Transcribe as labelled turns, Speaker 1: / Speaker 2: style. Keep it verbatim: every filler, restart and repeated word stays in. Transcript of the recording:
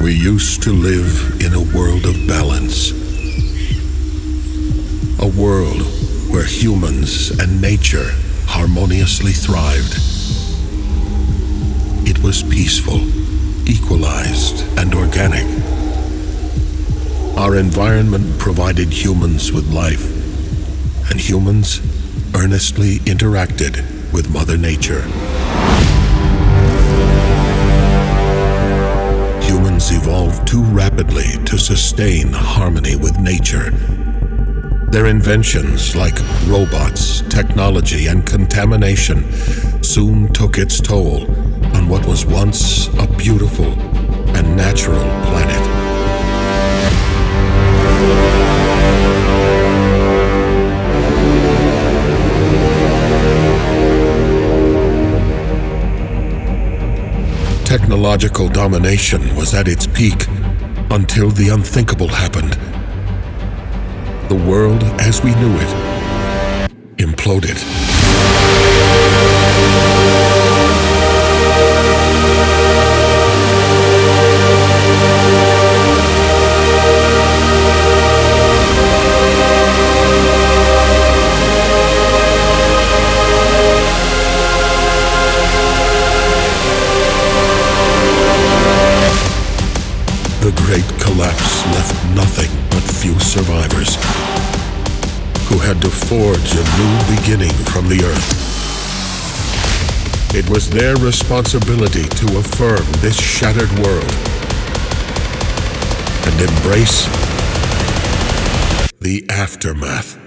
Speaker 1: We used to live in a world of balance. A world where humans and nature harmoniously thrived. It was peaceful, equalized, and organic. Our environment provided humans with life, and humans earnestly interacted with Mother Nature. Humans evolved too rapidly to sustain harmony with nature. Their inventions like robots, technology, and contamination soon took its toll on what was once a beautiful and natural planet. Technological domination was at its peak until the unthinkable happened. The world as we knew it imploded. The Great Collapse left nothing but few survivors who had to forge a new beginning from the earth. It was their responsibility to affirm this shattered world and embrace the aftermath.